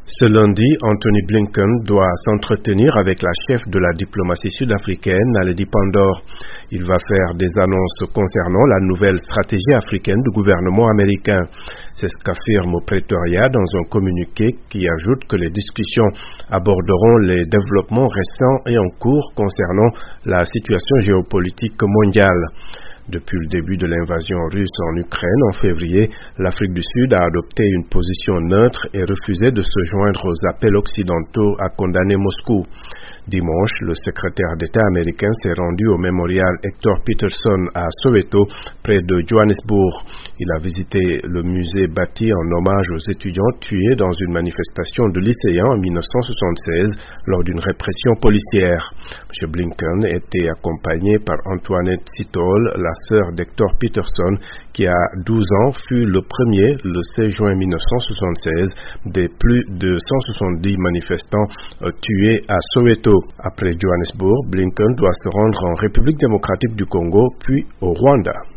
Ce lundi, Anthony Blinken doit s'entretenir avec la chef de la diplomatie sud-africaine, Naledi Pandor. Il va faire des annonces concernant la nouvelle stratégie africaine du gouvernement américain. C'est ce qu'affirme Pretoria dans un communiqué qui ajoute que les discussions aborderont les développements récents et en cours concernant la situation géopolitique mondiale. Depuis le début de l'invasion russe en Ukraine en février, l'Afrique du Sud a adopté une position neutre et refusé de se joindre aux appels occidentaux à condamner Moscou. Dimanche, le secrétaire d'État américain s'est rendu au mémorial Hector Peterson à Soweto, près de Johannesburg. Il a visité le musée bâti en hommage aux étudiants tués dans une manifestation de lycéens en 1976 lors d'une répression policière. M. Blinken était accompagné par Antoinette Sitole, la sœur d'Hector Peterson, qui à 12 ans fut le premier, le 16 juin 1976, des plus de 170 manifestants tués à Soweto. Après Johannesburg, Blinken doit se rendre en République démocratique du Congo, puis au Rwanda.